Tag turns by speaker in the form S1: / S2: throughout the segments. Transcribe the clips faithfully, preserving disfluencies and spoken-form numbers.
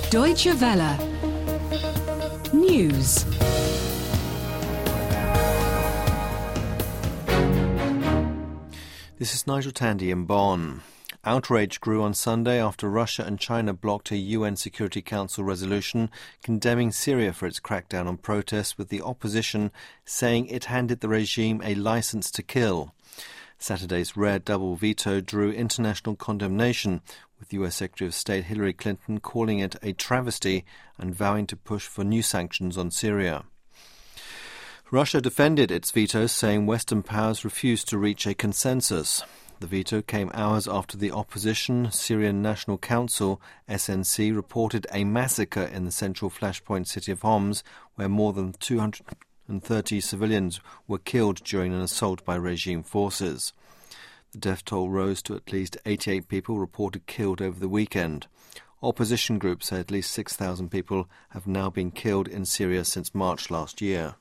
S1: Deutsche Welle. News.
S2: This is Nigel Tandy in Bonn. Outrage grew on Sunday after Russia and China blocked a U N Security Council resolution condemning Syria for its crackdown on protests, with the opposition saying it handed the regime a license to kill. Saturday's rare double veto drew international condemnation, with U S Secretary of State Hillary Clinton calling it a travesty and vowing to push for new sanctions on Syria. Russia defended its veto, saying Western powers refused to reach a consensus. The veto came hours after the opposition Syrian National Council, S N C, reported a massacre in the central flashpoint city of Homs, where more than two hundred thirty civilians were killed during an assault by regime forces. The death toll rose to at least eighty-eight people reported killed over the weekend. Opposition groups say at least six thousand people have now been killed in Syria since March last year.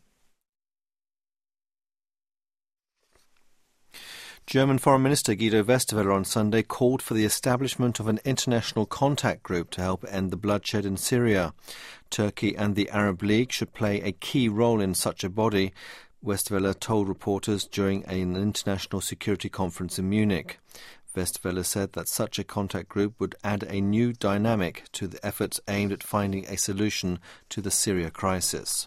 S2: German Foreign Minister Guido Westerwelle on Sunday called for the establishment of an international contact group to help end the bloodshed in Syria. Turkey and the Arab League should play a key role in such a body, Westerwelle told reporters during an international security conference in Munich. Westerwelle said that such a contact group would add a new dynamic to the efforts aimed at finding a solution to the Syria crisis.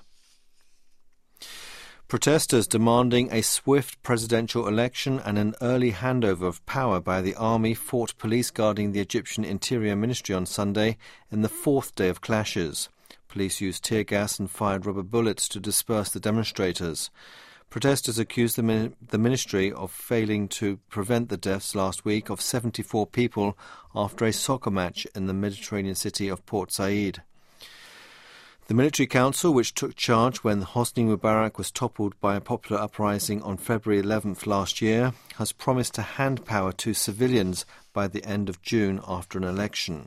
S2: Protesters demanding a swift presidential election and an early handover of power by the army fought police guarding the Egyptian Interior Ministry on Sunday in the fourth day of clashes. Police used tear gas and fired rubber bullets to disperse the demonstrators. Protesters accused the, min- the ministry of failing to prevent the deaths last week of seventy-four people after a soccer match in the Mediterranean city of Port Said. The military council, which took charge when Hosni Mubarak was toppled by a popular uprising on February eleventh last year, has promised to hand power to civilians by the end of June after an election.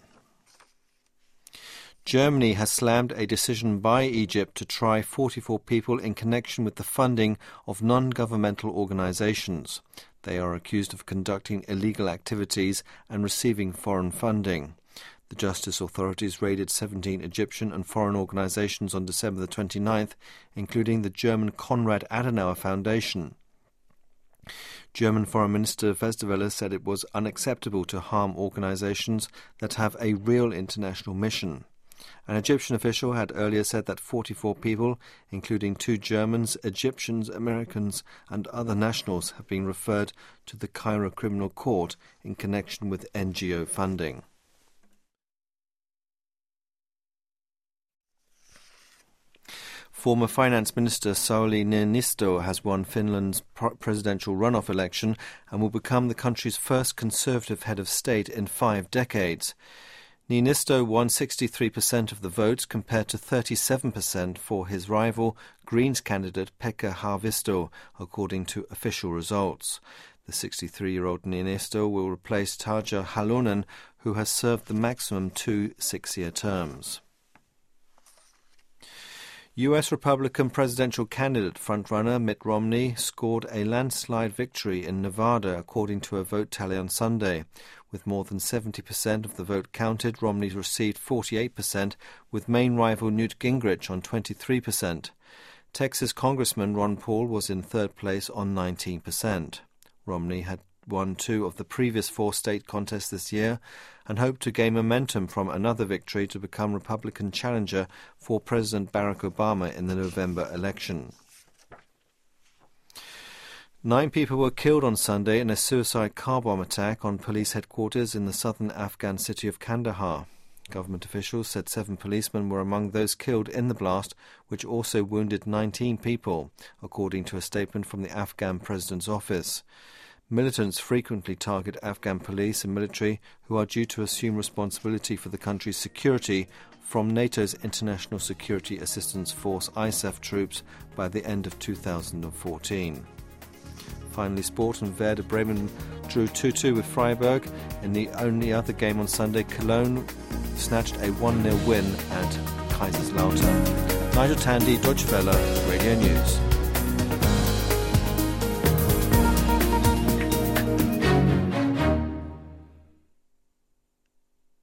S2: Germany has slammed a decision by Egypt to try forty-four people in connection with the funding of non-governmental organisations. They are accused of conducting illegal activities and receiving foreign funding. The justice authorities raided seventeen Egyptian and foreign organisations on December the twenty-ninth, including the German Konrad Adenauer Foundation. German Foreign Minister Westerwelle said it was unacceptable to harm organisations that have a real international mission. An Egyptian official had earlier said that forty-four people, including two Germans, Egyptians, Americans and other nationals, have been referred to the Cairo Criminal Court in connection with N G O funding. Former Finance Minister Sauli Niinisto has won Finland's presidential runoff election and will become the country's first Conservative head of state in five decades. Niinisto won sixty-three percent of the votes compared to thirty-seven percent for his rival, Greens candidate Pekka Haavisto, according to official results. The sixty-three-year-old Niinisto will replace Tarja Halonen, who has served the maximum two six-year terms. U S Republican presidential candidate frontrunner Mitt Romney scored a landslide victory in Nevada, according to a vote tally on Sunday. With more than seventy percent of the vote counted, Romney received forty-eight percent, with main rival Newt Gingrich on twenty-three percent. Texas Congressman Ron Paul was in third place on nineteen percent. Romney had won two of the previous four state contests this year and hoped to gain momentum from another victory to become Republican challenger for President Barack Obama in the November election. Nine people were killed on Sunday in a suicide car bomb attack on police headquarters in the southern Afghan city of Kandahar. Government officials said seven policemen were among those killed in the blast, which also wounded nineteen people, according to a statement from the Afghan president's office. Militants frequently target Afghan police and military who are due to assume responsibility for the country's security from NATO's International Security Assistance Force I S A F troops by the end of two thousand fourteen. Finally, sport, and Werder Bremen drew two two with Freiburg. In the only other game on Sunday, Cologne snatched a one nil win at Kaiserslautern. Nigel Tandy, Deutsche Welle, Radio News.